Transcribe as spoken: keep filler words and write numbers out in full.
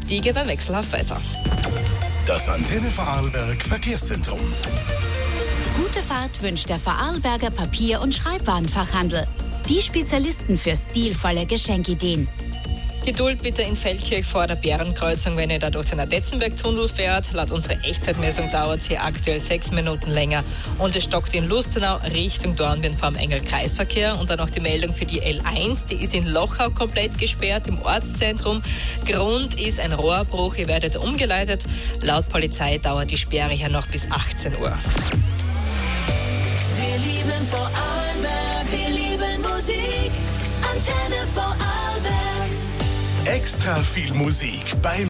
die geht dann wechselhaft weiter. Das Antenne Vorarlberg Verkehrszentrum. Gute Fahrt wünscht der Vorarlberger Papier- und Schreibwarenfachhandel. Die Spezialisten für stilvolle Geschenkideen. Geduld bitte in Feldkirch vor der Bärenkreuzung, wenn ihr da durch den Adetzenberg-Tunnel fährt. Laut unserer Echtzeitmessung dauert es hier aktuell sechs Minuten länger. Und es stockt in Lustenau Richtung Dornbirn vom Engel-Kreisverkehr. Und dann noch die Meldung für die L eins, die ist in Lochau komplett gesperrt im Ortszentrum. Grund ist ein Rohrbruch, ihr werdet umgeleitet. Laut Polizei dauert die Sperre hier noch bis achtzehn Uhr. Wir lieben Vorarlberg, wir lieben Musik, Antenne Vorarlberg. Extra viel Musik beim